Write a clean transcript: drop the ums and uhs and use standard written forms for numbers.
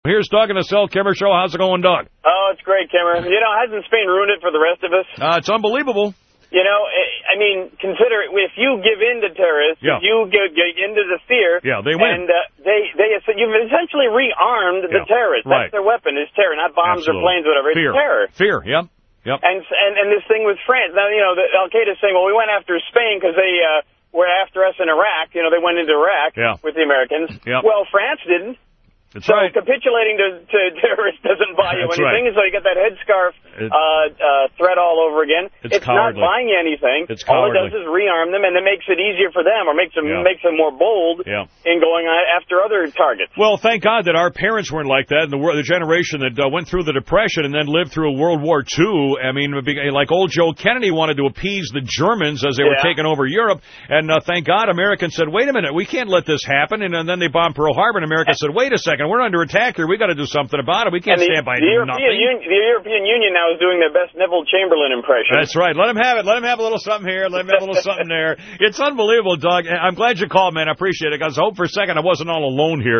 Here's Doug in the Cell Kimmer Show. How's it going, Doug? Oh, it's great, Kimmer. Hasn't Spain ruined it for the rest of us? It's unbelievable. I mean, consider if you give in to terrorists, if you get into the fear, they win. And you've essentially rearmed the terrorists. Right. That's their weapon, is terror, not bombs or planes, whatever. It's terror. Fear, yep. And this thing with France. Now, Al-Qaeda's saying, well, we went after Spain because they were after us in Iraq. They went into Iraq with the Americans. Yep. Well, France didn't. That's so right. Capitulating to terrorists doesn't buy you anything. Right. So you get that headscarf threat all over again. It's not buying you anything. It's all it does is rearm them, and it makes it easier for them, or makes them more bold in going after other targets. Well, thank God that our parents weren't like that, and the generation that went through the Depression and then lived through World War II. I mean, like old Joe Kennedy wanted to appease the Germans as they were taking over Europe, and thank God Americans said, wait a minute, we can't let this happen, and then they bombed Pearl Harbor, and America said, wait a second, we're under attack here. We got to do something about it. We can't stand by nothing. The European Union now is doing their best Neville Chamberlain impression. That's right. Let him have it. Let him have a little something here. Let him have a little something there. It's unbelievable, Doug. I'm glad you called, man. I appreciate it. I was hoping for a second I wasn't all alone here.